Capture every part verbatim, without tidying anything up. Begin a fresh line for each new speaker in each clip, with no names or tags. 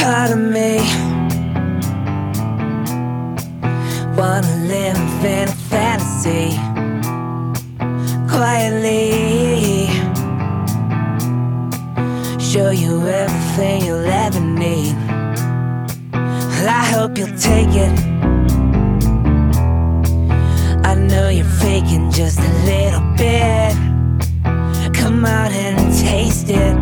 Part of me wanna live in a fantasy quietly, show you everything you'll ever need. Well, I hope you'll take it. I know you're faking just a little bit. Come out and taste it.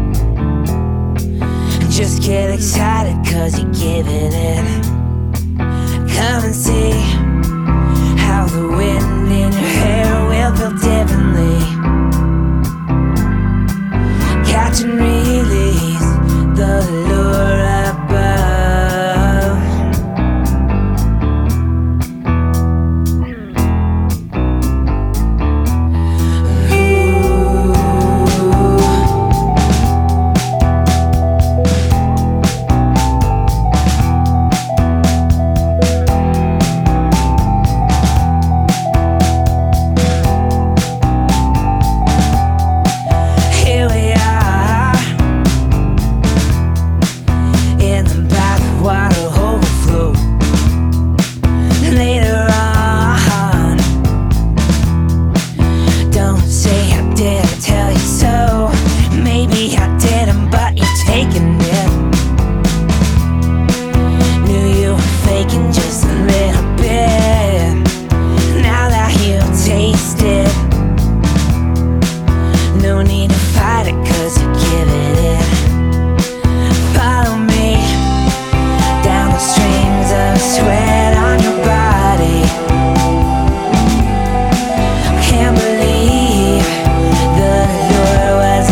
Just get excited cause you're giving it. Come and see how the wind in your hair will feel differently. Catch and release the lure above. No need to fight it cause you're giving it. Follow me down the streams of sweat on your body. Can't believe the lure was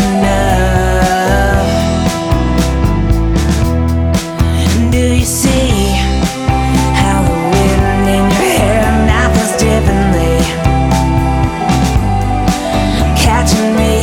enough. Do you see how the wind in your hair now feels differently? Catching me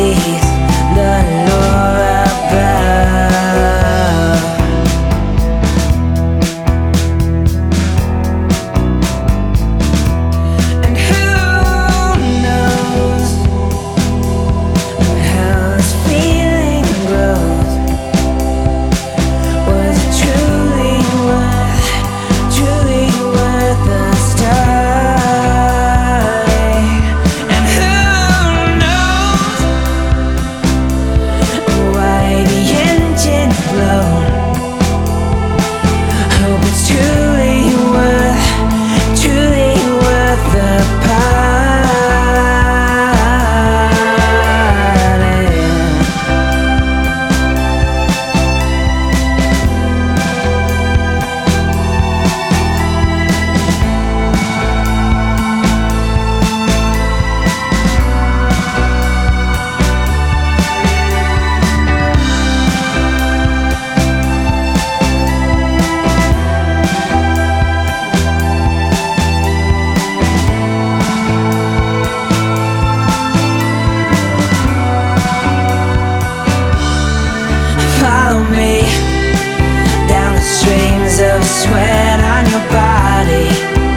me down the streams of sweat on your body.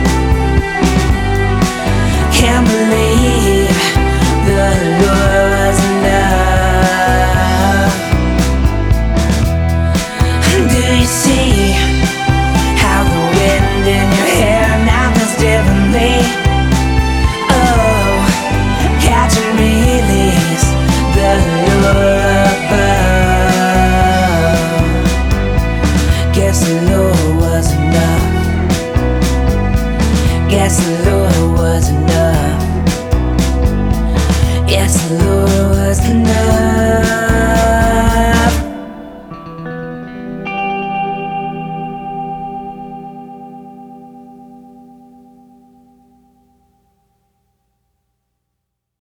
Can't believe the lure was enough. Do you see how the wind in your hair now feels differently? Oh, catch and release the lure above. Guess the lure was enough. Guess the lure